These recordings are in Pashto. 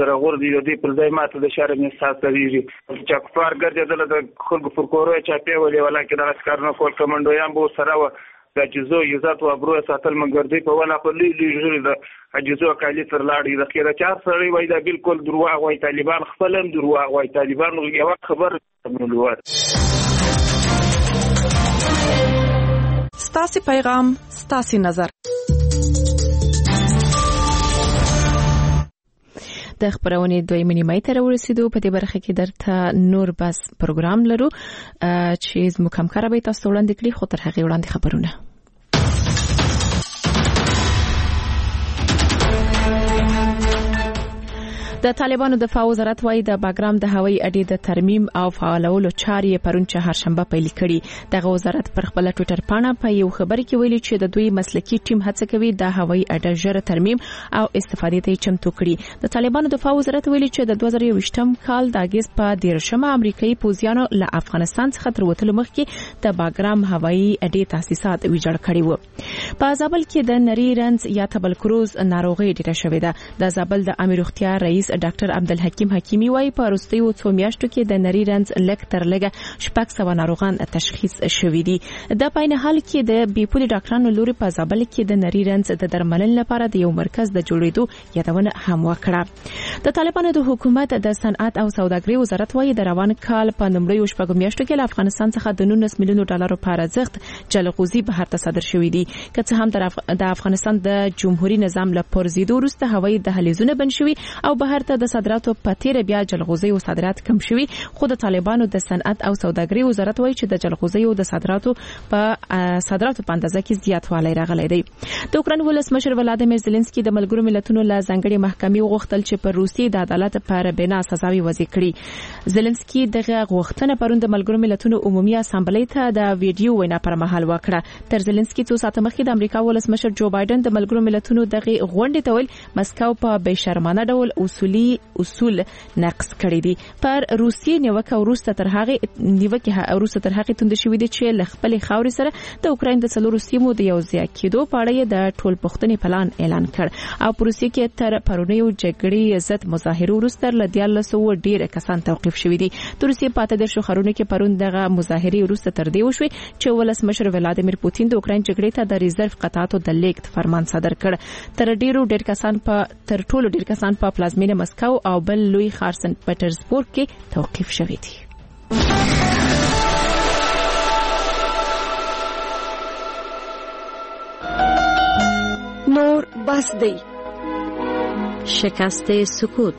سره غور دي د پر ځای ماته د شرم احساس لري چې کفار ګرځیدل د خلکو پر کورو چاپی ولې ولکه دا کارونه کول کمانډویان به سره و د جزو عزت او ابرو ساتل منګردي په ولا په لوی د جزو کالی تر لاړې د خیره چار سره وای دا بالکل دروغ وای طالبان خپلم دروغ وای طالبان یو خبر منلوات ستاسي پیغام ستاسي نظر د خبرونې دویمه نیمه ته ورسېدو. په دې برخه کې درته نور بس پروګرام لرو چې زموږ همکار به تاسو وړاندې کړي، خو تر هغه وړاندې خبرونه. د طالبانو دفاع وزارت وايي د باګرام د هوایي اډې د ترمیم او فعالولو چارې پرون چهارشنبه پیل کړي. دغه وزارت پر خپل ټوئیټر پاڼه په یو خبر کې ویلي چې د دوی مسلکي ټیم هڅه کوي د هوایي اډې ژر ترمیم او استفادې ته چمتو کړي. د طالبانو دفاع وزارت ویلي چې د 2021م کال د اگست په 13مه امریکایي پوځیانو له افغانستان څخه تر وتلو مخکې د باګرام هوایي اډې تاسیسات ویجاړ کړي وو. په زابل کې د نری رنځ یا تبرکلوز ناروغي ډیره شوې ده. د زابل د امیر اختیار رئیس ډاکټر عبدالحکیم حکیمی وايي په وروستیو 2 میاشتو کې د نری رنځ لږ تر لږه 600 ناروغان تشخیص شوي دي. د پاین حال کې د بیپولي ډاکټرانو لوري په زابل کې د نری رنځ د درملنې لپاره د یو مرکز د جوړېدو یادونه هم وکړه. د طالبانو د حکومت د صنعت او سوداګرۍ وزارت وايي د روان کال په لومړیو 6 میاشتو کې له افغانستان څخه د 19 میلیون ډالر په ارزښت جلغوزي بهر ته صادر شوي دي. که څه هم د افغانستان د جمهوریت نظام له پرزیدو وروسته هوایي دهلیزونه بند شوي او بهر ته د صادراتو په تیر بیا جلغوزي او صادرات کم شوي، خو د طالبانو د صنعت او سوداګرۍ وزارت وايي چې د جلغوزي او د صادراتو په اندازه کې زیاتوالی راغلی دی. د اوکراین ولسمشر ولادیمیر زيلنسکي د ملګرو ملتونو له ځانګړي محکمې وغوښتل چې پر روسیې د عدالت پر بنا سزاوي وضع کړي. زيلنسکي دغه غوښتنه پرون د ملګرو ملتونو عمومي اسامبلې ته د ویډیو وینا پر مهال وکړه. تر زيلنسکي 2 ساعته مخکې د امریکا ولسمشر جو بایدن د ملګرو ملتونو دغه غونډې ته ویل مسکو په بېشرمانه ډول اصول نقض کړی دي. پر روسیې نیوکه وروسته تر هغه توند شوې دي چې له خپل خاورې سره د اوکراین د څلورو سیمو د یو ځای کېدو په اړه د ټول پښتني پلان اعلان کړ. او په روسیې کې تر پرونیو جګړې ضد مظاهرو وروسته له 1300 ډیر کسان توقيف شوي دي. د روسیې په 13 شهرونو کې پرون دغه مظاهرې وروسته تر دې وشوي چې ولسمشر ولادیمیر پوتین د اوکراین جګړې ته د ریزرو قطعاتو د لیږد فرمان صادر کړ. تر ټولو ډیر کسان په پلازمینه مسکو او بل لوی ښار سنت پټرزبورګ کې توقيف شوي دي. نور بس دی. شکست سکوت.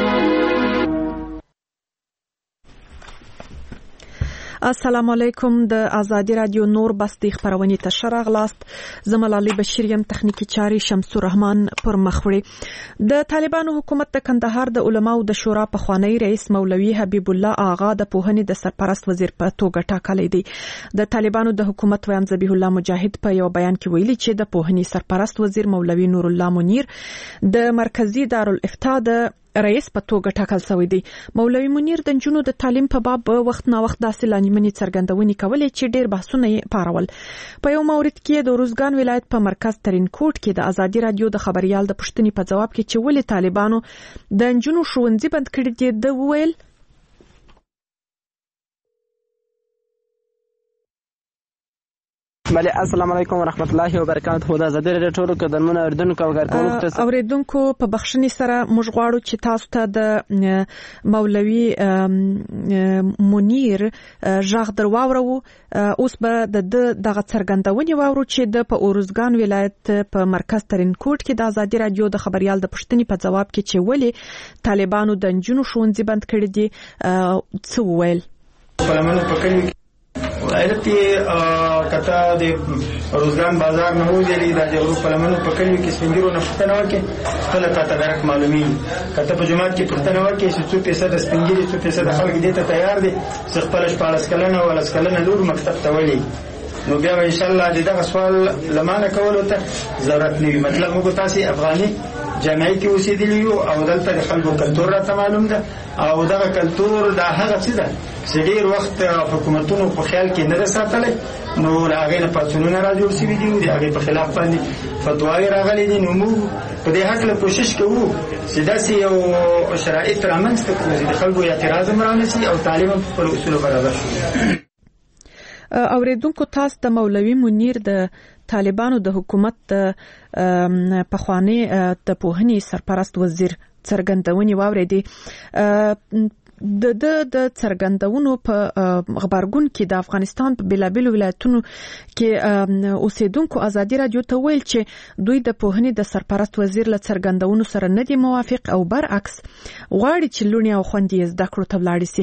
السلام علیکم. د ازادي رادیو نور بستی خبرونه تشرغ لاست زملالي بشیر یم تخنیکی چاري شمس الرحمن پر مخوري. د طالبانو حکومت د کندهار د علماو د شورا په خوانی رئیس مولوي حبیب الله آغا د پوهنې د سرپرست وزیر په توګه ټاکلی دی. د طالبانو د حکومت ویان ذبیح الله مجاهد په یو بیان کې ویلي چې د پوهنې سرپرست وزیر مولوي نور الله منیر د مرکزی دارالافتا د رئیس په توګه ټاکل شوی دی. مولوي منیر د جنونو د تعلیم په باب وخت نا وخت داسې لانجمنې څرګندونې کولې چې ډېر بحثونه یې پارول. په یو مورد کې د روزګان ولایت په مرکز ترین کوټ کې د ازادي رادیو د خبريال د پښتني په جواب کې چې ولې طالبانو د جنونو ښوونځي بند کړي دي د ویل بله السلام علیکم ورحمت الله وبرکاته. د ازادي رادیو ټولو قدرمنو اوریدونکو او اوریدونکو په بخښنې سره موږ غواړو چې تاسو ته د مولوي منیر ژغ درواورو. اوس به دغه څرګندونې واورو چې د په اورزګان ولایت په مرکز ترین کوټ کې د ازادي رادیو د خبريال د پښتني په جواب کې چې ولې طالبانو د جنونو ښوونځي بند کړي دي څه ویل. ولایتي کته د روزګان بازار نه ویلي د جوړو پلمنو په کلیو کې سپینګرو نه پښتنه وکي خپل کته درک معلومي کته په جماعت کې پښتنه وکي چې 2% سپینګري 2% خلک دې ته تیار دي چې خپل 14 کلنه ولا سکلنه لور مکتب ته ولي. نو بیا ان شاء الله دغه سوال لمانه کولو ته ضرورت نه وي. مطلب موږ تاسو افغاني جامعي کې اوسېدلی یو او دلته د خلکو کلتور راته معلوم ده او دغه کلتور د هغه څه ده چې ډېر وخت حکومتونو په خیال کې نه ساتلې. نو هغه نه پاتونونه راځي چې ویډیو دی هغه په خلاف باندې فتواوی راغلي دي. نو موږ په دې حق له کوشش کوو چې داسې یو شرایط رامنځته کړو چې د خلکو اعتراض هم رانشي او تعلیم هم په خپلو اصولو برابر شي. اوریدونکو تاسو د مولوي منیر د طالبانو د حکومت د پخوانی د پوهنې سرپرست وزیر څرګندونې واورېدې. د څرګندونو په خبرګون کې د افغانستان په بېلابېلو ولایتونو کې اوسیدونکو ازادي رادیو ته ویل چې دوی د پوهنې د سرپرست وزیر له څرګندونو سره نه دي موافق او برعکس غواړي چې لوڼې او خویندې زده کړو ته ولاړې سي.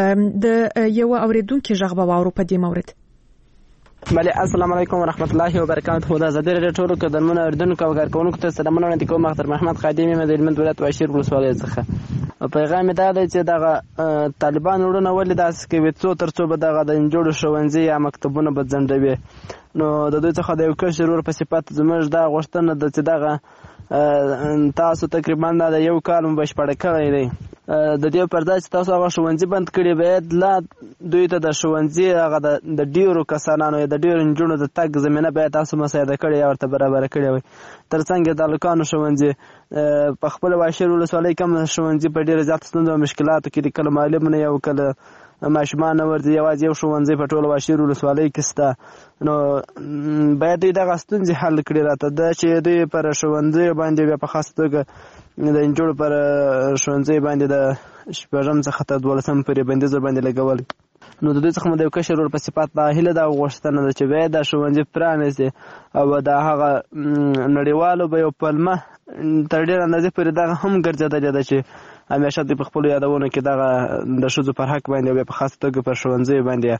د یو اوریدونکو غږ به واورو په دې مورد. بله السلام علیکم ورحمت الله وبرکاته. د ازادي رادیو ټولو کډرمنو اردوونکو او کارکونکو ته سلامونه وړاندې کوم. اختر محمد خادمي مې د هلمند ولایت واشیر ولسوالۍ څخه. پیغام دا دی چې دغه طالبان وروڼه ولې داسې کوي څو تر څو به دغه د نجونو ښوونځي یا مکتبونه به ځنډوي. نو د دوی څخه د یو کشر ورور په صفت زموږ دا غوښتنه ده چې دغه تاسو تقریبا دا د یو کال بشپړ کړی دی. د دې پر ځای چې تاسو هغه ښوونځي بند کړي باید لا دوی ته د ښوونځي هغه د ډیرو کسانانو یا د ډیرو نجونو د تګ زمینه باید تاسو مساعده کړي یا ورته برابر کړي وي. ترڅنګ د هلکانو ښوونځي په خپل واشیر ولسوالۍ کم ښوونځي په ډیره زیات ستونزو او مشکلاتو کې دي. کله معلم نه یو کله ماشومان نه ورځي، یوازې یو ښوونځی په ټوله واشیر ولسوالۍ کې شته. نو باید دوی دغه ستونزې حل کړي. راته دا چې دوی پر ښوونځیو باندې بیا په خاصه توګه د نجونو پر ښوونځي باندې د شپږم څخه تر 12 پورې بندیز باندې لګول. نو د دوی څخه مو د یو کشر ورور په صفت دا هیله دا غوښتنه ده چې باید دا ښوونځي پرانیسي او د هغه نړیوالو به یو پلمه تر ډېرې اندازې پورې دغه هم ګرځېدلې ده چې همیشه دوی په خپلو یادونو کې دغه د ښځو پر حق باندې او بیا په خاصه توګه پر ښوونځیو باندې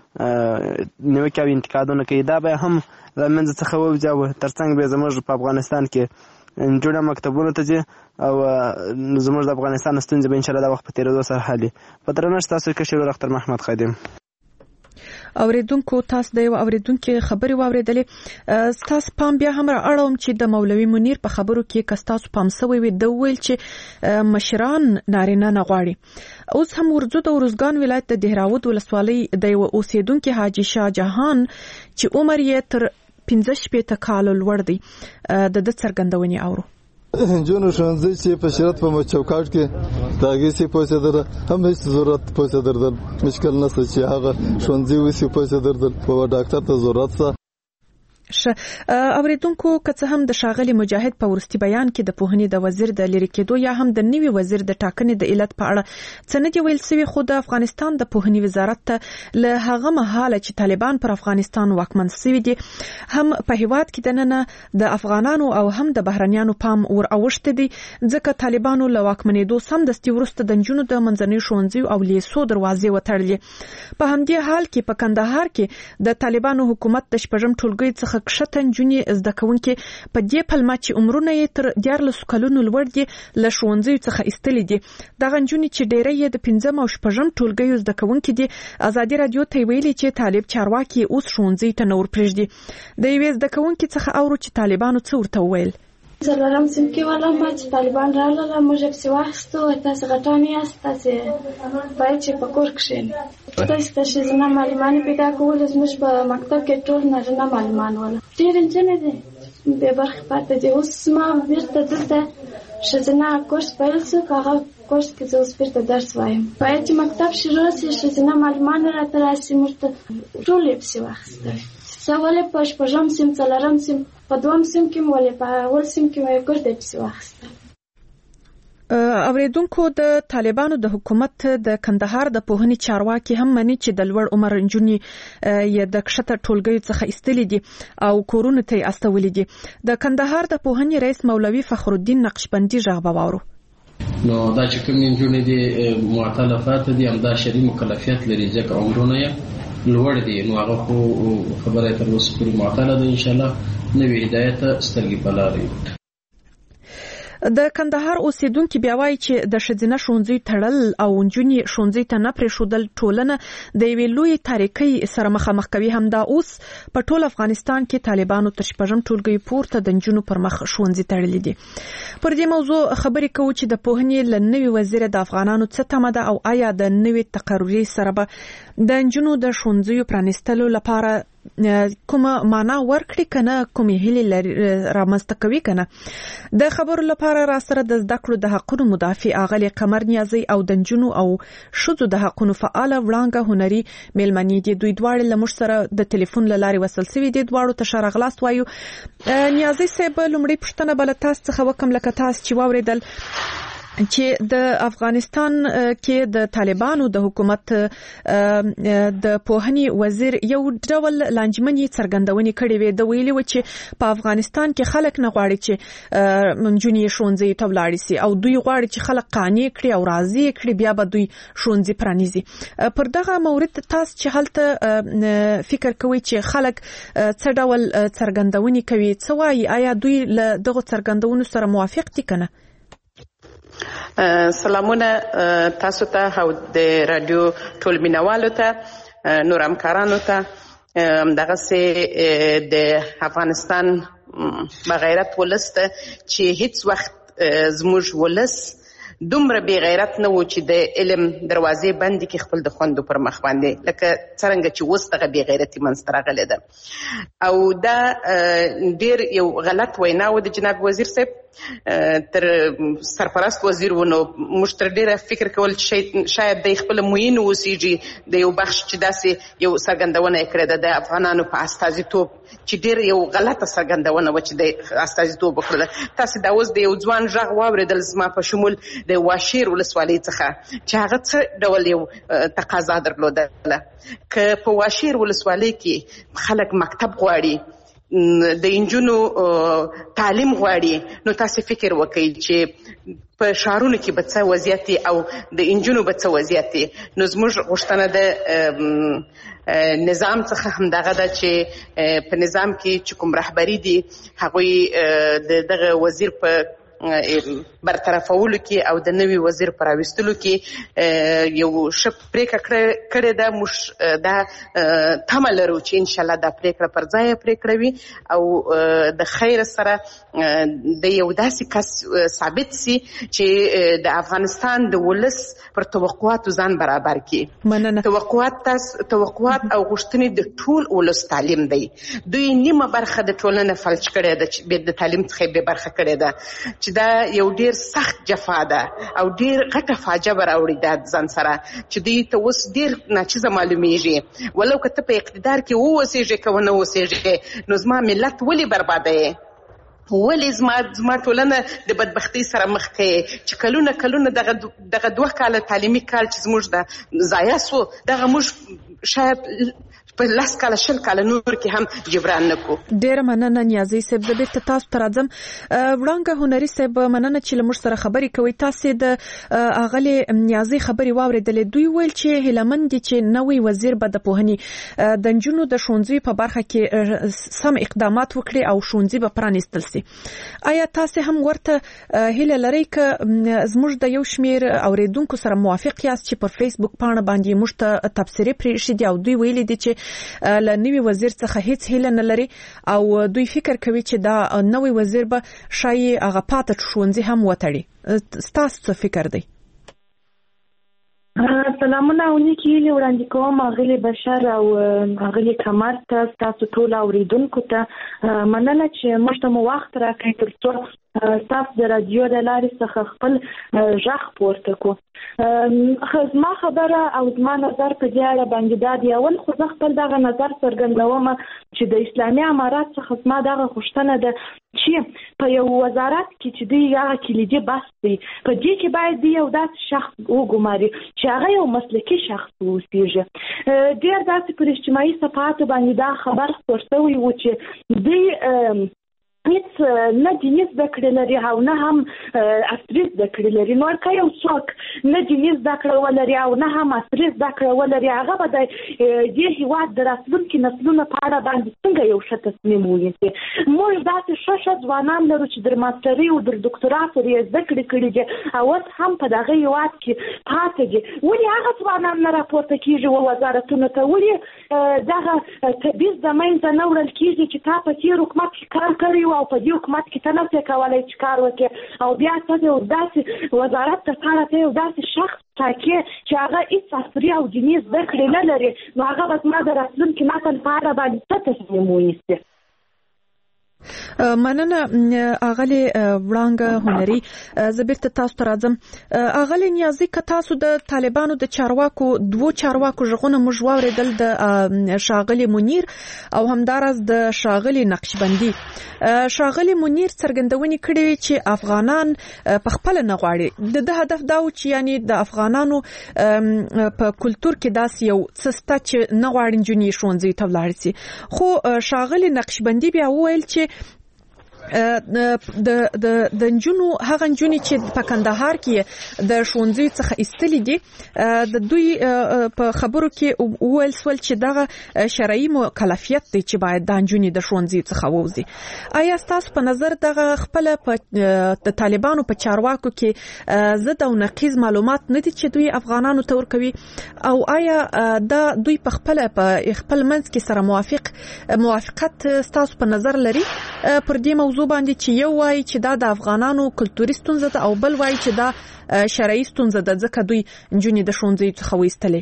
نیوکې او انتقادونه کوي. دا به هم له منځه څخه ووځي او ترڅنګ به زموږ په افغانستان کې نجونې مکتبونو ته ځي او زموږ د افغانستان ستونزې به انشاءالله د وخت په تېرېدو سره حل. په درنښت ستاسو کشر ورور اختر محمد خادم. اوریدونکو تاسو د یو اوریدونکو خبرې واورېدلې. تاسو پام بیا هم راړوم چې د مولوي منیر په خبرو کې کستاسو پام سوی وي د ویل چې مشران نارینه نه غواړي. اوس هم ورځو د ورزګان ولایت د دهراود ولسوالۍ د یو اوسیدونکو حاجی شاه جهان چې عمر یې تر 15 کال لوړ دی د څرګندونې اورو. جنو ښوونځي چې په شرط په چوکاټ کې داګې سي پوسه در هم هیڅ ضرورت پوسه در مشکل نه چې هغه ښوونځي وسی پوسه در په ډاکټر ته ضرورت څه. اوریدونکو که څه هم د شاغلي مجاهد په ورستي بیان کې د پوهنې د وزیر د لری کېدو یا هم د نوي وزیر د ټاکنې د علت په اړه څه نه دی ویل سوي، خو د افغانستان د پوهنې وزارت ته له هغه مهاله چې طالبان پر افغانستان واکمن سوي دي هم په هیواد کې دننه د افغانانو او هم د بهرنیانو پام ور اوښته دي، ځکه طالبانو له واکمنېدو سمدستي وروسته د نجونو د منځنیو ښوونځیو او لیسو دروازې وتړلې. په همدې حال کې په کندهار کې د طالبانو حکومت د شپږم ټولګي څخه کښته نجونې زده کوونکې په دې پلمه چې عمرونه یې تر 14 کلونو لوړ دي له ښوونځیو څخه ایستلې دي. دغه نجونې چې ډېری یې د 5 او 6 ټولګیو زده کوونکې دي ازادي رادیو ته ویلي چې طالب چارواکي اوس ښوونځي ته نه ورپرېږدي. د یوې زده کوونکې څخه اورو چې طالبانو څه ورته وویل. څلورم صنف کې ولم چې طالبان راغلل موږ پسې واخیستو، تاسو غټان یاست، تاسو باید چې په کور کښېنئ. تاسو ته ښځینه معلمان پیدا کول، زموږ په مکتب کې ټول نارینه معلمان ول. ډېر نجونې دي بې برخې پاتې دي. اوس ما بیرته دلته ښځینه کورس پیل شو، په هغه کورس کې زه اوس بیرته درس وایم. باید چې مکتب شروع شي، ښځینه معلمان راته راشي، موږ ته ټول یې پسې واخیستل. څه ولې په 6 سیم 4 سیم په 2 سیم کې ولې په اول سیم کې مې کور دې پسې واخیستل. اوریدونکو د طالبانو د حکومت د کندهار د پوهنې چارواکي هم مني چې د لوړ عمر نجونې یې د کښته ټولګیو څخه ایستلې دي او کورونو ته یې استولې دي. د کندهار د پوهنې رئیس مولوي فخرالدین نقشبندي غږ به واورو. نو دا چې کوم نجونې دي معتلفات دي، هم دا شرعي مکلفیت لري ځکه عمرونه یې لوړ دي. نو هغه خو خبره تر اوسه پورې معتله ده، انشاءالله نوې هدایت سترګې په لاره وي. د کندهار اوسیدونکو بیا وایي چې د ښځینه ښوونځي تړل او نجونې ښوونځي ته نه پرېښودل ټولنه د یوې لویې تاریکۍ سره مخامخ کوي. همدا اوس په ټول افغانستان کې طالبانو تر 6 ټولګي پورته د نجونو پر مخ ښوونځي تړلي دي. پر دې موضوع خبرې کوو چې د پوهنې له نوي وزیر د افغانانو څه تمه ده او آیا د نوي تقرري سره به د نجونو د ښوونځیو پرانیستلو لپاره کومه معنا ورکړي کنه کومې هیلې رامنځته کوي کنه. د خبرو لپاره را سره د زده کړو د حقوقو مدافع اغلی قمر نیازی او د نجونو او ښځو د حقوقو فعال وړاندې هنري میلمنې دي. دوی دواړه له موږ سره د ټلیفون له لارې وصل شوي دي. دواړو ته ښه راغلاست وایو. نیازی صاحب لومړی پوښتنه بل تاسو څخه وکم لکه تاسو چې واوریدل چې د افغانستان کې د طالبانو د حکومت د پوهنې وزیر یو ډول لانجمنې څرګندونې کړې وې. د ویلي و چې په افغانستان کې خلک نه غواړي چې منجونی ښوونځي ته ولاړ شي او دوی غواړي چې خلک قانع کړي او راضي کړي بیا به دوی ښوونځي پرانیزي. پر دغه مورد تاسو چې هلته فکر کوئ چې خلک څه ډول څرګندونې کوي څه وایي آیا دوی له دغه څرګندونو سره موافق دي کنه؟ سلامونه تاسو ته او د رادیو ټول مینوالو ته نور همکارانو ته دغه سه د افغانستان بغیرت ولست چې هیڅ وخت زموږ ولس دومره بی غیرت نه و چې د علم دروازې بندې کې خپل د خوندو پر مخ باندې لکه څرنګه چې اوس دغه بی غیرتي منځته راغلې ده. او دا ډیر یو غلط وینا و د جناب وزیر صاحب تر سرپرست وزیر ونو موږ تر ډیره فکر کول چې شاید د خپل موین اوسېږي د یو بخش چې داسې یو څرګندونه یې کړې ده د افغانانو په استازیتوب چې ډیر یو غلطه څرګندونه و چې د استازیتوب وکړه. تاسو دا اوس د یو ځوان غږ واورېدل زما په شمول د واشیر ولسوالۍ څخه چې هغه څه ډول یو تقاضا درلوده. که په واشیر ولسوالۍ کې خلک مکتب غواړي د انجونو تعلیم غواړي نو تاسو فکر وکړئ چې په شهرونو کې به څه وضعیت او د انجونو به څه وضعیت. نو زموږ غوښتنه د نظام څخه همدغه ده چې په نظام کې چې کوم رهبری دي هغوی دغه وزیر په برطرفولو کې او د نوي وزیر پر راوستلو کې یو ښه پریکړه کړې ده. موږ دا تمه لرو چې انشاءالله دا پریکړه پر ځای پریکړه وي او د خیر سره د یو داسې کس ثابت سي چې د افغانستان د ولس پر توقعاتو ځان برابر کړي. توقعات او غوښتنې د ټول ولس تعلیم دی. دوی نیمه برخه د ټولنې فلج کړې ده چې د تعلیم څخه به برخه کړې ده چې دا یو ډیر سخت جفا ده او ډیر غټه فاجعه به راوړي د ځان سره چې دوی ته اوس ډیر ناچیزه معلومیږي. ولو که ته په اقتدار کې واوسېږې که ونه اوسېږې نو زما ملت ولې بربادوي؟ ولې زما ټولنه د بدبختۍ سره مخ کوي چې کلونه دغه 2 کاله تعلیمي کال چې زموږ د ضایع سو دغه موږ شاید په 10 کاله 20 کاله نور کې هم جبران نکو. ډیر مننه نیازی صاحب. د بیرته تاسو ته راځم. وړاندې هنري صاحب مننه چې لمر سره خبرې کوي. تاسو د اغلی نیازی خبرې واوریدلې. دوی ویل چې هلمند دي چې نوې وزیر به د پوهنې د نجونو د ښوونځي په برخه کې سم اقدامات وکړي او ښوونځي به پرانیستل شي. آیا تاسو هم ورته هیله لرئ چې زموږ د یو شمیر اوریدونکو سره موافق یاست چې پر فیسبوک پاڼه باندې موږ ته تبصرې پرېښي دي او دوی ویلي دي چې له نوي وزیر څخه هیڅ هیله نه لري او دوی فکر کوي چې دا نوي وزیر به شاید هغه پاتې ښوونځي هم وتړي. ستاسو څه فکر دی؟ سلامونه او نیکی هیلې وړاندې کوم اغلی بشر او اغلی کمر ته تاسو ټول اوریدونکو ته مننه چې موږ ته مو وخت راکړی ترڅو تاسو د رادیو د لارې څخه خپل غږ پورته کو. زما خبره او زما نظر په دې اړه باندې دا دی. اول خو زه خپل دغه نظر څرګندوم چې د اسلامي امارات څخه زما دغه غوښتنه ده چې په یو وزارت کې چې دی هغه کلیدي بحث دی په دې کې باید دی یو داسې شخص وګماري چې هغه یو مسلکي شخص اوسېږي. ډېر داسې پر اجتماعي صفحاتو باندې دا خبر خپور شوی و چې دی هیڅ نه دیني زده کړې لري او نه هم عصري زده کړې لري. نو که یو څوک نه دیني زده کړه ولري او نه هم عصري زده کړه ولري هغه به د دې هېواد د راتلونکي نسلونو په اړه باندې څنګه یو ښه تصمیم ونیسي. موږ داسې ښه ځوانان لرو چې د ماسترۍ او د ډاکټرا پورې یې زده کړې کړي دي او اوس هم په دغه هېواد کې پاتې دي. ولې هغه ځوانان نه راپورته کېږي وزارتونو ته؟ ولې دغه تبعیض د منځه نه وړل کېږي چې تا په تېر حکومت کې کار کړی او په دې حکومت کې ته نه شې کولی چې کار وکړې او بیا ته یو داسې وزارت ته سپاره ته یو داسې شخص ټاکي چې هغه هیڅ عصري او دیني زده کړې نه لري نو هغه به زما د راتلونکي نسل په اړه باندې څه تصمیم ونیسي. مننه اغلی وړانګه هنري. زه بیرته تاسو ته راځم. اغلی نیازي که تاسو د طالبانو د دوو چارواکو ژغونه موږ واورېدل د شاغلي منیر او همداراز د شاغلي نقشبندي. شاغلي منیر څرګندونې کړې وي چې افغانان په خپل نه غواړي. د هدف دا و چې یعنی د افغانانو په کلچر کې داسې یو څه سته چې نه غواړي نجونې ښوونځي ته ولاړ شي. خو شاغلي نقشبندي بیا وویل چې د نجونو هغه نجونې چې په کندهار کې د ښوونځي څخه ایستلې دي د دوی په خبرو کې وویل سول چې دغه شرعي مکلفیت دی چې باید د نجونې د ښوونځي څخه ووځي. آیا ستاسو په نظر دغه خپل د طالبانو په چارواکو کې ضد او نقیض معلومات نه دي چې دوی افغانانو ته ورکوي او آیا دا دوی په خپل منځ کې سره موافقت ستاسو په نظر لري پر دې موضوع باندې چې یو وایي چې دا د افغانانو کلتوري ستونزه ده او بل وایي چې دا شرعي ستونزه ده ځکه دوی نجونې د ښوونځي څخه وایستلې؟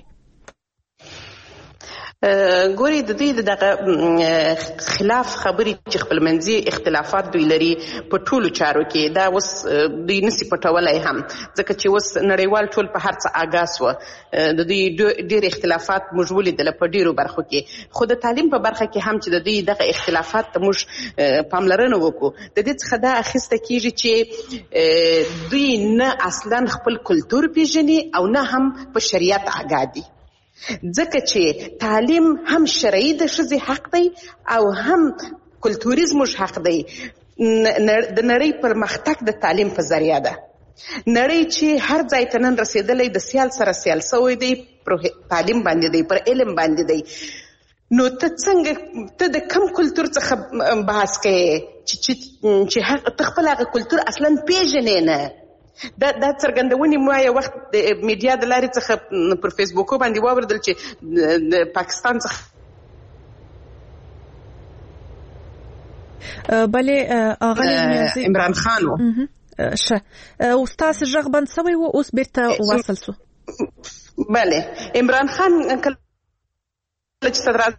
ګوري د دې دغه خلاف خبرې چې خپلمنځي اختلافات دوی لري په ټولو چارو کې دا اوس دوی نسی پټولای هم ځکه چې اوس نړیوال ټول په هر څه آګاز و د دوی ډېر اختلافات موږ ولیدل په ډېرو برخو کې خو د تعلیم په برخه کې هم چې د دوی دغه اختلافات ته موږ پاملرنه وکړو د دې څخه دا اخیسته کیږي چې دوی نه اصلا خپل کلچر پیژني او نه هم په شریعت آګاه دي ځکه چې تعلیم هم شرعي د ښځې حق دی او هم کلتوري زموږ حق دی. د نړۍ پرمختګ د تعلیم په ذریعه ده. نړۍ چې هر ځای ته نن رسېدلی د سیال سره سیال سوی دی پر تعلیم باندې دی پر علم باندې دی نو ته څنګه ته د کم کلتور څخه بحث کوې چې ته خپل هغه کلتور اصلا پیژنې نه. دا څرګندونې ما یو وخت د میډیا د لارې څخه پر فیسبوک باندې واوریدل چې د پاکستان څخه بلې اغلی عمران خان و استاد ژغ بند سوی و اوس بیرته واصل سو. بله عمران خان کله چې صدرات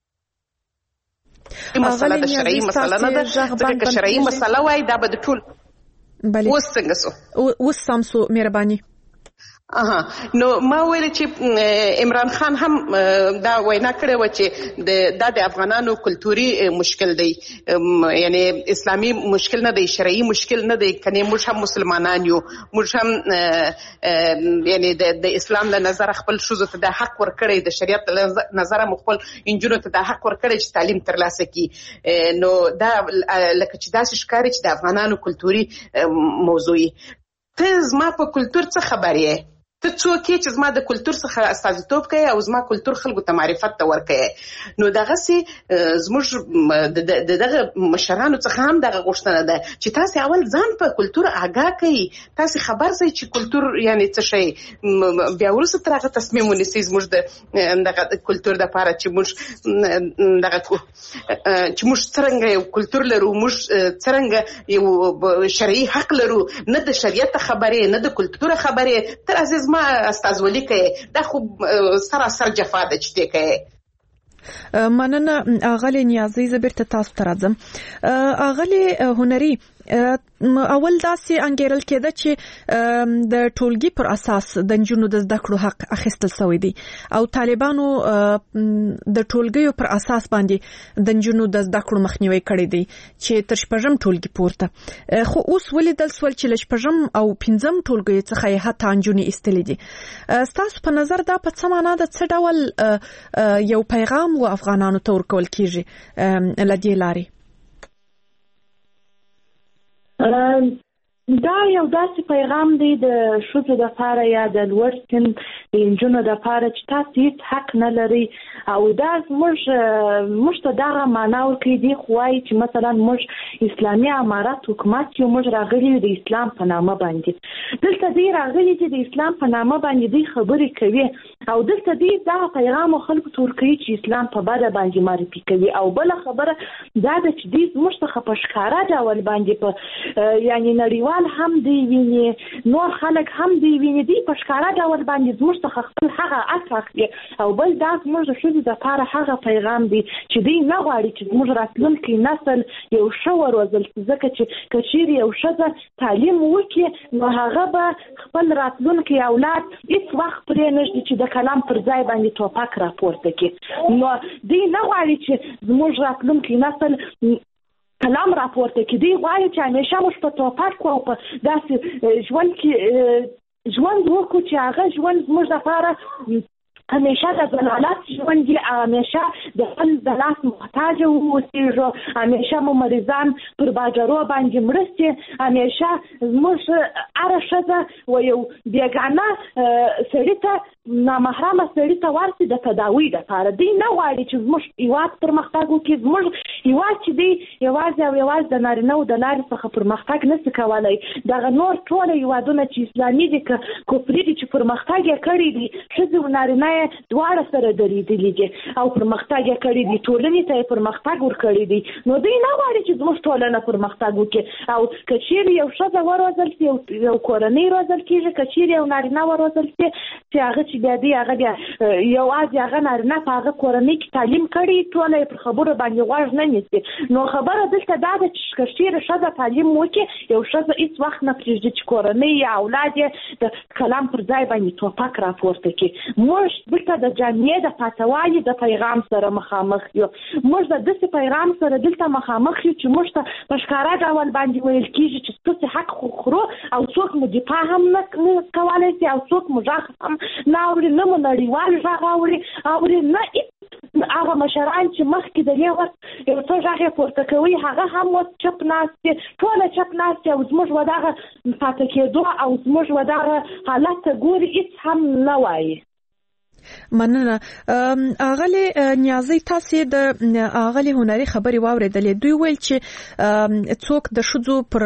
مسله د شرعي مسله نه ده ځکه که شرعي مسله وای دا به د ټول بله اوس څنګه سو اوس سم سو مهرباني. نو ما ویل چې عمران خان هم دا وینا کړې و چې دا د افغانانو کلتوري مشکل دی یعنی اسلامي مشکل نه دی شرعي مشکل نه دی کني موږ هم مسلمانان یو موږ هم یعنی د اسلام له نظر خپل ښځو ته د حق ورکړی د شریعت له نظر خپل انجونو ته د حق ورکړی چې تعلیم ترلاسه کړي نو دا لکه چې داسې ښکاري چې د افغانانو کلتوري موضوع ته زما په کلتور څه خبر یې ته څوک یې چې زما د کلتور څخه استازیتوب کوي او زما کلتور خلکو ته معرفت ته ورکوي نو دغسې زموږ د دغه مشرانو څخه هم دغه غوښتنه ده چې تاسې اول ځان په کلتور آګاه کړئ تاسې خبر شئ چې کلتور یعنی څه شی بیا وروسته تر هغه تصمیم ونیسئ زموږ د دغه کلتور دپاره چې موږ دغه چې موږ څرنګه یو کلتور لرو موږ څرنګه یو شرعي حق لرو نه د شریعت خبرې نه د کلتور خبرې تر عزیز ما استازولي کوي دا خو سراسر جفا ده چې ته کوي. مننه اغلی نیازي زبرته تاسو ته راځم. اغلی هنري اول داسې انګیرل کېده چې د ټولګي پر اساس د نجونو د زده کړو حق اخیستل شوی دی او طالبانو د ټولګیو پر اساس باندې د نجونو د زده کړو مخنیوي کړی دی چې تر شپږم ټولګي پورته خو اوس ولیدل سول چې له شپږم او پنځم ټولګي څخه یې حتی نجونې ایستلې دي. ستاسو په نظر دا په څه معنا ده څه ډول یو پیغام و افغانانو ته ورکول کیږي له دې لارې؟ دا یو داسې پیغام دی د ښځو دپاره یا د لوړ سن د نجونو دپاره چې تاسو هیڅ حق نه لرئ او دا موږ ته دغه معنا ورکوي دي خو وایي چې مثلا موږ اسلامي امارت حکومت یو موږ راغلي یو د اسلام په نامه باندې دلته دوی راغلي چې د اسلام په نامه باندې دوی خبرې کوي او دلته دې دا پیغام خلکو ته ورکوي چې اسلام په بده باندې معرفي کوي. او بله خبره دا ده چې دې زموږ څخه په ښکاره ډول باندې په یعنی نړیوال هم دی ویني، نور خلک هم دی ویني، دې په ښکاره ډول باندې زموږ څخه خپل هغه عکس اخلي. او بل دا زموږ د ښځو دپاره هغه پیغام دی چې دوی نه غواړي چې زموږ راتلونکی نسل یو ښه وروزل شي، ځکه چې که چیرې یو ښځه تعلیم وکړي نو هغه به خپل راتلونکی اولاد هېڅ وخت پرې نږدي چې د کلام پر ځای باندې ټوپک راپورته کړي. نو دوی نه غواړي چې زموږ راتلونکی نسل کلام راپورته کړي، دوی غواړي چې همیشه موږ په ټوپک او په داسې ژوند کې ژوند وکړو چې هغه ژوند زموږ لپاره همیشه د ضلالت ژوند دي، همیشه د خپل د لاس محتاج واوسېږو، همیشه مو مریضان پر باجرو باندې مړه شي، همیشه زموږ هره ښځه و یو بېګانه سړي ته نامحرمه سړي ته ورسي د تداوي دپاره. دوی نه غواړي چې زموږ هېواد پرمختګ وکړي. زموږ هېواد چې دی یوازې او یوازې د نارینهو د لارې څخه پرمختګ نشي کولی. دغه نور ټوله هېوادونه چې اسلامي دي که کفري دي چې پرمختګ یې کړی دی، ښځې او نارینه یې دواړه سره درېدلي دي او پرمختګ یې کړی دی، ټولنې ته یې پرمختګ ورکړی دی. نو دوی نه غواړي چې زموږ ټولنه پرمختګ وکړي. او که چیرې یو ښځه وروزل شي، یو کورنۍ روزل کېږي، که چیرې یو نارینه وروزل شي چې هغه چې بیا دی هغه بیا یوازې هغه نارینه په هغه کورنۍ کې تعلیم کړي، ټوله یې پر خبرو باندې غوږ نه نیسي. نو خبره دلته دا ده چې که چیرې ښځه تعلیم وکړي، یو ښځه هېڅ وخت نه پرېږدي چې کورنۍ یا اولاد یې د کلام پر ځای باندې ټوپک راپورته کړي. موږ دلته د جامعې د پاتوالي د پیغام سره مخامخ یو. موږ د داسې پیغام سره دلته مخامخ یو چې موږ ته په ښکاره ډول باندې ویل کېږي چې ستاسې حق خورو او څوک مو دفاع هم نه کولی شي او څوک مو غږ هم نه اوري، نه مو نړیوال غږ اوري، نه هغه مشران چې مخکې د دې وخت یو څه غږ یې پورته کوي هغه هم اوس چپ ناست دي، ټوله چپ ناست دي او زموږ و دغه پاتې کېدو او زموږ و دغه حالت ته ګوري، هېڅ هم نه وایي. مننه. اغلی نیازی تاسو د اغلی هنري خبري واوریدلې، دوی ویل چې څوک د شذو پر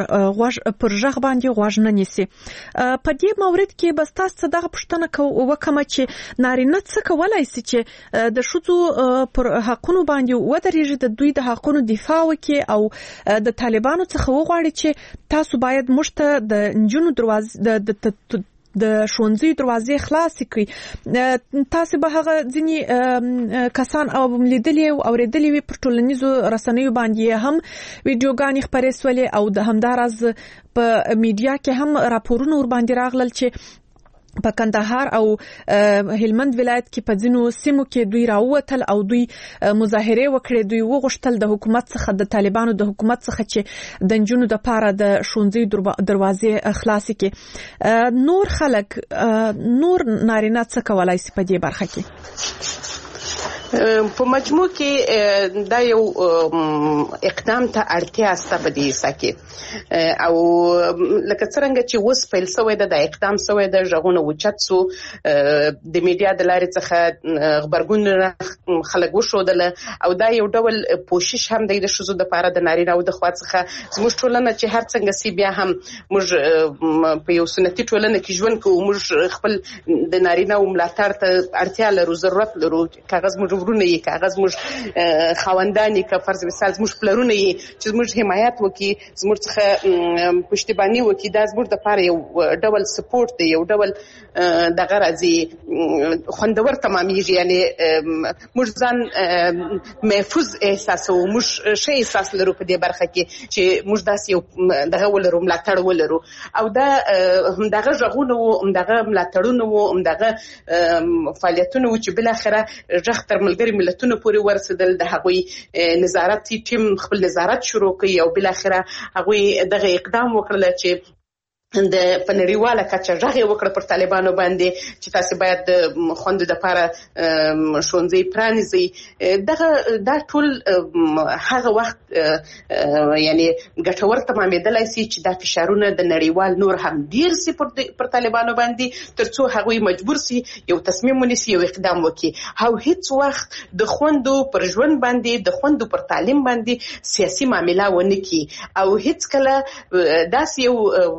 ژغ باندې غوږ نه نیسي. په دې مورید کې بس تاسو دغه پوښتنه وکم چې نارینه څه کولای شي چې د شذو پر حقونو باندې ودرېږي، د دوی د حقونو دفاع وکړي او د طالبانو څخه وغواړي چې تاسو باید موږ ته د نجونو دروازه د ښوونځي دروازې خلاصې کړي. تاسو به هغه ځینې کسان او لیدلې او اوریدلې وي پر ټولنیزو رسنیو باندې هم ویډیوګانې خپرې سولې او د همداراز په میډیا کې هم راپورونه ور باندې راغلل چې په کندهار او هلمند ولایت کې په ځینو سیمو کې دوی راووتل او دوی مظاهره وکړې. دوی وغوښتل د حکومت څخه، د طالبانو د حکومت څخه چې د نجونو د پاره د ښوونځي دروازې خلاصې کړي. نور خلک، نور نارینه څه کولای شي په دې برخه کې؟ په مجموع کې دا یو اقدام ته اړتیا سته په دې سکه او لکه څنګه چې اوس پیل شوی د اقدام شوی د ژغونه وچت سو د میډیا د لارې څخه خبرګون خلک وشودل او دا یو ډول کوشش هم دی د شذو د پاره د نارینه او د خوا څخه زموږ ټولنه چې هر څنګه سی بیا هم موږ په یو سنتي ټولنه کې ژوند کوو، موږ خپل د نارینه او ملاتړ ته اړتیا لرو، ضرورت لرو. کاغذ موږ ورونه یې، کاغذ موږ خاوندان یې، که فرض مثال موږ پلرونه یې چې موږ حمایت وکړي، موږ څخه پشتیبانی وکړي، دا زموږ د پاره یو ډول سپورټ دی، یو ډول دغه راځي خوندور تمامېږي. یعنی موږ ځان محفوظ احساسو، موږ ښه احساس لرو په دې برخه کې چې موږ داسې یو دغه ولرو، ملاتړ ولرو. او دا همدغه غږونه وو، همدغه ملاتړونه وو، همدغه فعالیتونه وو چې بل اخره ژغ تر ملګري ملتونو پورې ورسېدل. د هغوی نظارتي ټیم خپل نظارت شروع کړي او بل اخره هغوی دغه اقدام وکړل چې د پنریواله کچه ژغه وکړه پر طالبانو باندې چې تاسو باید د خوندو د پاره ښوونځي پرانیزي. دا ټول هغه وخت یعنی ګټور تمامېدلای شي چې دا فشارونه د نړیوال نور هم ډیر سي پر طالبانو باندې ترڅو هغوی مجبور سي یو تصمیم ونیسي، یو اقدام وکړي. او هیڅ وخت د خوندو پر ژوند باندې، د خوندو پر تعلیم باندې سیاسي معامله ونه کړي او هیڅ کله داسې یو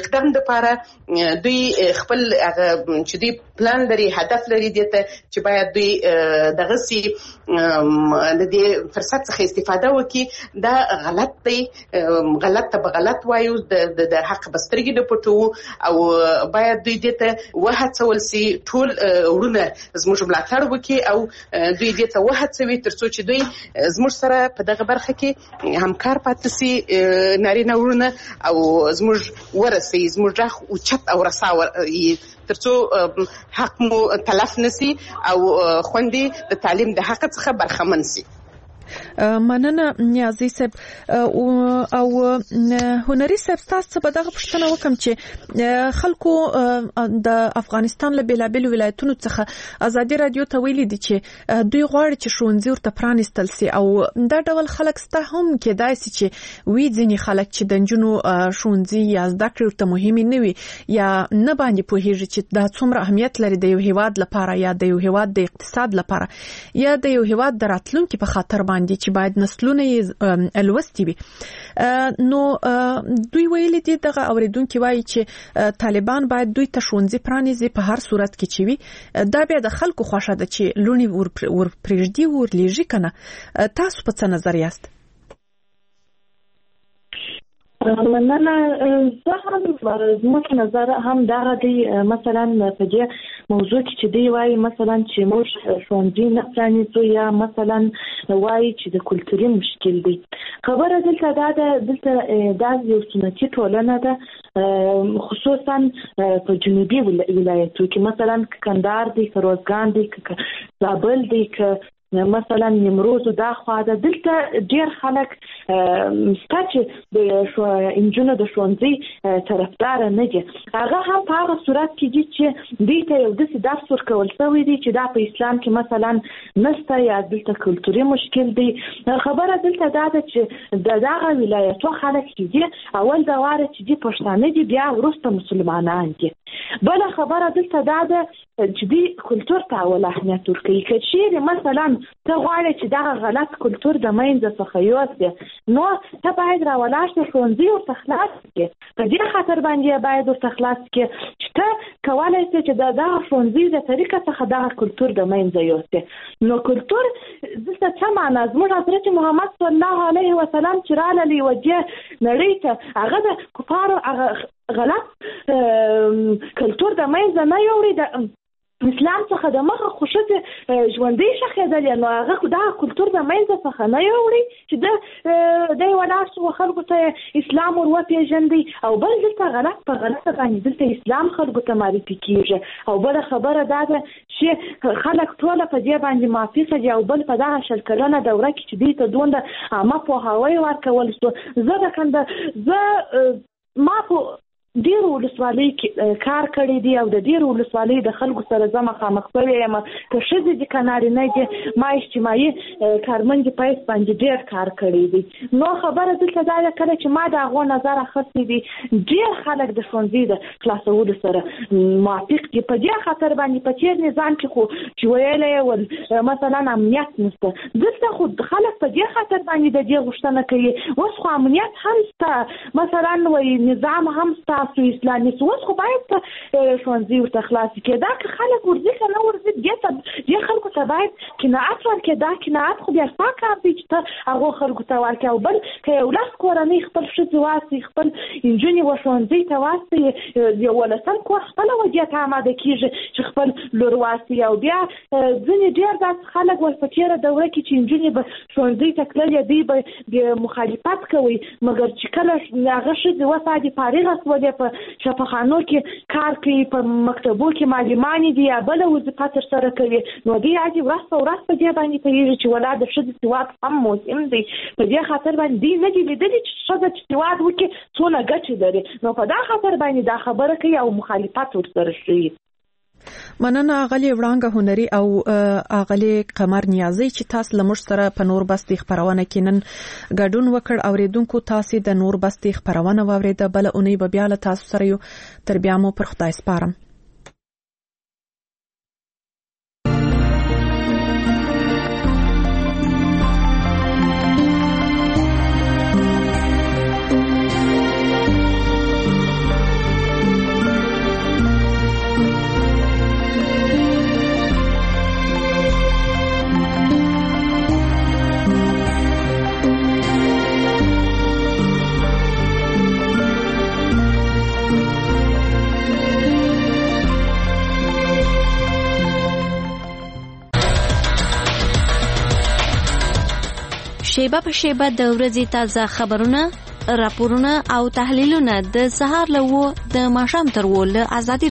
اقدام لپاره دوی خپل چې دوی پلان لري، هدف لري، دته چې باید دوی دغه سي د دې فرصت څخه استفاده وکړي. دا غلط دی، غلط ته غلط وایو، د حق بسترګې نه پټو او باید دوی دته وهڅول سي ټول ورونه زموږ ملاتړ وکړي او دوی دته وهڅوي ترڅو چې دوی زموږ سره په دغه برخه کې همکار پاتې سي، نارینه ورونه او زموږ ورسي زموږ راخ او چت او رساور ترڅو حق مو تلف نسی او خوندې د تعلیم د حق څخه برخمن سي. مننه نیازی صاحب او هنري صاحب، تاسو په دغه پوښتنه وکم چې خلکو د افغانستان له بیلابیل ولایتونو څخه ازادي رادیو ته ویلي دي چې دوی غواړي چې ښوونځي ورته پرانیستل سي او دا ډول خلک سته هم کېدای سي چې وی ځینې خلک چې د نجونو ښوونځي یا زده کړې ورته مهمې نه وي یا نه باندې پوهیږي چې دا څومره اهمیت لري د یو هیواد لپاره یا د یو هیواد د اقتصاد لپاره یا د یو هیواد د راتلونکي په خاطر باندې چې باید نسلونه یې الوستي وي. نو دوی ویلي دي دغه اوریدونکو وایي چې طالبان باید دوی ته ښوونځي پرانیزي په هر صورت کې چې وي. دا بیا د خلکو خوښه ده چې لونی ور پرېږدي ورلیږي کنه. تاسو په څه نظر یاست؟ مننه. زه هم زموږ نظر هم دغه دی. مثلا په دې موضوع کې چې دی وایي مثلا چې موږ ښوونځي نه پرانیزو یا مثلا وایي چې د کلتوري مشکل دی. خبره دلته دا یو سنتي ټولنه ده، خصوصا په جنوبي ولایتو کې، مثلا کندهار دی، روزګان دی، زابل دی، مثلا نیمروز دا خوا ده. دلته ډیر خلک ستا چې د انجونو د ښوونځي طرفدار نه دي. هغه هم په هغه صورت کې دي چې دوی ته یو داسې درس ورکول شوی دی چې دا په اسلام کې مثلا نشته یا دلته کلتوري مشکل دی. خبره دلته دا ده چې دغه ولایتو خلک چې دي اول د واره چې دي پښتانه دي، بیا وروسته مسلمانان دي. بل خبره دلته دا ده چې دی کلتور ته اول اهمیت ورکوي. که چیرې مثلا ته غواړې چې دغه غلط کلتور د منځه څخه یوسې، نو ته باید راولاړ شې ښوونځي ورته خلاص کړې. په دې خاطر باندې باید ورته خلاص کړې چې ته کولی شې چې دغه ښوونځي د طریقه څخه دغه کلتور د منځه یوسې. نو کلتور دلته څه معنا؟ زموږ حضرت محمد صلی الله علیه وسلم چې راغلی و دې نړۍ ته، هغه د کفارو غلط کلتور د منځه نه یوړي، د اسلام څخه د مخه خوشته ژوندۍ شخېدل، نو هغه دا کلتور د منځه څخه نه یوړي چې د ولاړ شو خلکو ته اسلام ور وپېژندي. او بل دلته غلط په غلطه باندې دلته اسلام خلکو ته معرفي کیږي. او بل خبره دا ده چې خلک ټول په دې باندې موافقه دي. او بل په دغه شل کلنه دوره کې چې دوی ته دومره عامه پوهاوی ورکول شو، ما په ډیرو ولسوالۍ کې کار کړی دی او د ډیرو ولسوالۍ د خلکو سره زه مخامخ شوې یم. که ښځې دي که نارینه دي، ما اجتماعي کارمندې په حیث باندې ډیر کار کړی دی. نو خبره دلته دا ده کله چې ما د هغو نظر اخیستی دی، ډیر خلک د ښوونځي د خلاصولو سره موافق دي. په دې خاطر باندې په تېر نظام کې خو چې ویلی ول مثلا امنیت نشته، دلته خو خلک په دې خاطر باندې د دې غوښتنه کوي. اوس خو امنیت هم شته، مثلا وایي نظام هم شته اسلامي، اوس خو باید ښوونځي ورته خلاص کړي. دا که خلک ورځي که نه ورځي، دې خلکو ته باید قناعت ورکړي. دا قناعت خو بیا ستا کار دی چې ته هغو خلکو ته ورکړي. او بل که یو لس کورنۍ خپل ښځې واستوي، خپل نجونې ښوونځي ته واستوي، یولسم کور خپله ودې ته اماده کېږي چې خپل لور واستوي. او بیا ځینې ډېر داسې خلک ول په تېره دوره کې چې نجونې به ښوونځي ته تللې، دوی به مخالفت کوي، مګر چې کله هغه ښځې وسادي فارغه شولې، په شفاخانو کې کار کوي، په مکتبو کې معلمانې دي یا بله وظیفه ترسره کوي، نو دوی عادي ورځ په ورځ په دې باندې پوهېږي چې ولا د ښځې سواد هم مهم دی. په دې خاطر باندې دوی نه دي لیدلي چې ښځه چې سواد وکړي څونه ګټې لري. نو په دا خاطر باندې دا خبره کوي او مخالفت ورسره شوي. مننه اغلی وړانګه هنري او اغلی قمر نیازی چې تاسو لمر سره په نور بستي خبرونه کې نن ګډون وکړ. اوریدونکو تاسو د نور بستي خبرونه واوریده، بل اونۍ به بیا له تاسو سره یو. تر بیا مو پر خدای سپارم. شیبه په شیبه د ورځې تازه خبرونه، راپورونه او تحلیلونه د سهار له 9 د ماښام تر 10 له ازادي